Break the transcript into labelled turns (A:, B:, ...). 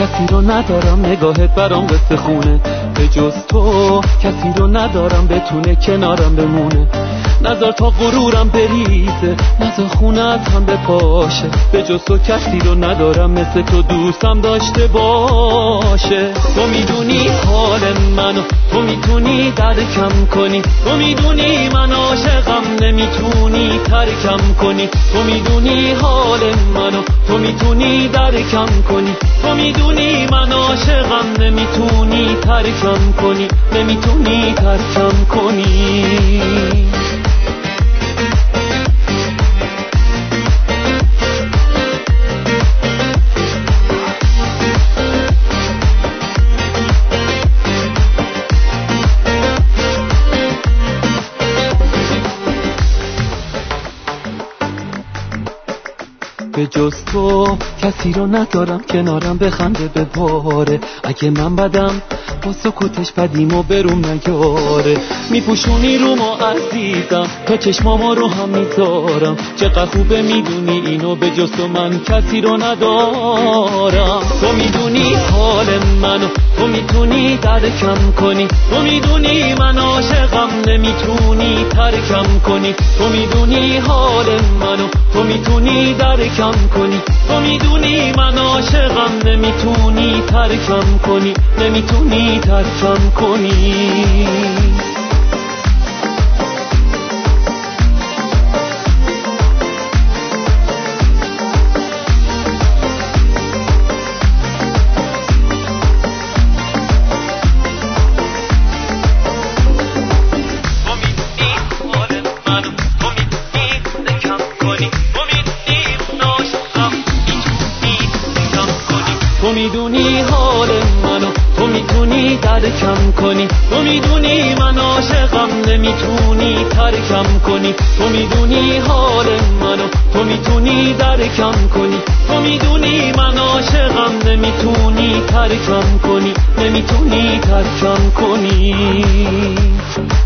A: کسی رو ندارم نگاهت برام قصه خونه، به جز تو کسی رو ندارم بتونه کنارم بمونه. نذار تا غرورم بریزه، نذار خونت هم بپاشه، به جز تو کسی رو ندارم مثل تو دوستم داشته باشه. تو میدونی حال منو، تو میتونی درکم کنی، تو میدونی من عاشقم نمیتونی ترکم کنی. تو میدونی حال منو، تو میتونی درکم کنی، تو میدونی من عاشقم نمیتونی ترکم کنی، نمیتونی ترکم کنی. به جز تو کسی رو ندارم کنارم بخنده بباره. اگه من بدم با سکوتش بدیمو بروم نیاره. میپوشونی رو ما عزیزم، تا چشماما رو هم میذارم. چقدر خوبه میدونی اینو، به جز تو من کسی رو ندارم. تو میدونی حال منو، تو میتونی درکم کنی، تو میدونی من عاشقم نمیتونی ترکم کنی. تو میدونی حال منو، تو میتونی درکم کنی، تو میدونی من عاشقم نمیتونی ترکم کنی، نمیتونی ترکم کنی. تو میدونی حال منو، تو میتونی درکم کنی، تو میدونی من عاشقم نمیتونی ترکم کنی. تو میدونی حال منو، تو میتونی درکم کنی، تو میدونی من عاشقم نمیتونی ترکم کنی، نمیتونی ترکم کنی.